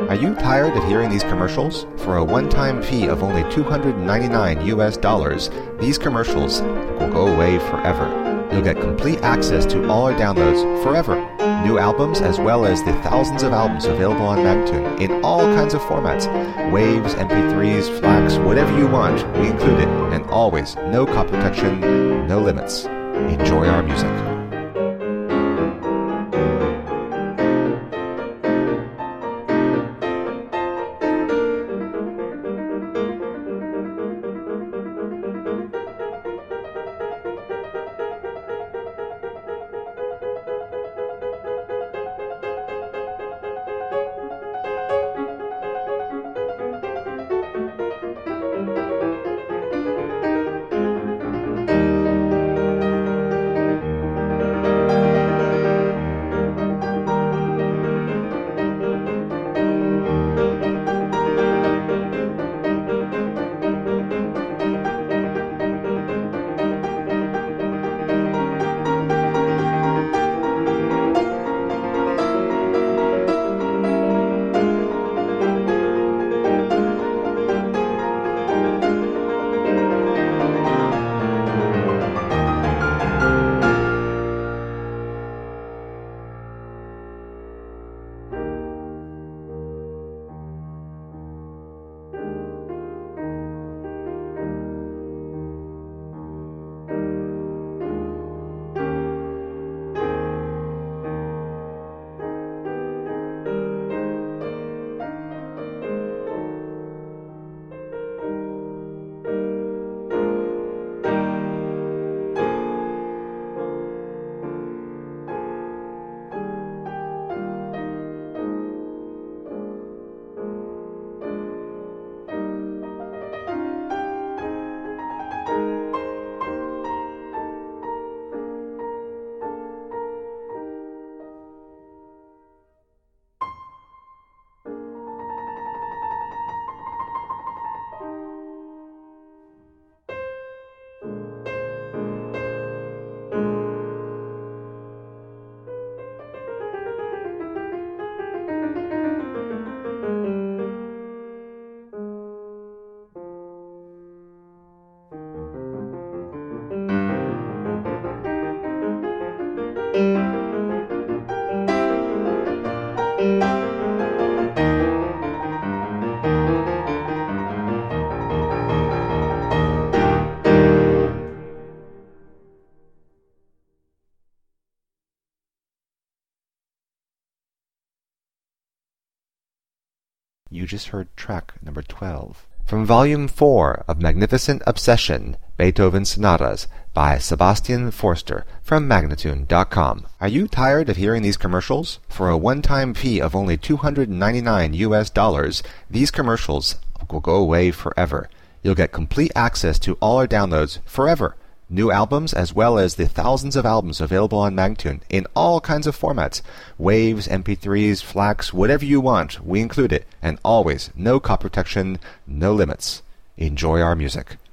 Are you tired of hearing these commercials? For a one-time fee of only $299 US, these commercials will go away forever. You'll get complete access to all our downloads forever. New albums as well as the thousands of albums available on Magnatune in all kinds of formats. Waves, MP3s, FLACs, whatever you want, we include it. And always, no copy protection, no limits. Enjoy our music. You just heard track number 12 from Volume 4 of Magnificent Obsession, Beethoven Sonatas by Sebastian Forster from Magnatune.com. Are you tired of hearing these commercials? For a one-time fee of only $299 US, these commercials will go away forever. You'll get complete access to all our downloads forever. New albums as well as the thousands of albums available on Magnatune in all kinds of formats. Waves, MP3s, FLACs, whatever you want, we include it. And always, no copy protection, no limits. Enjoy our music.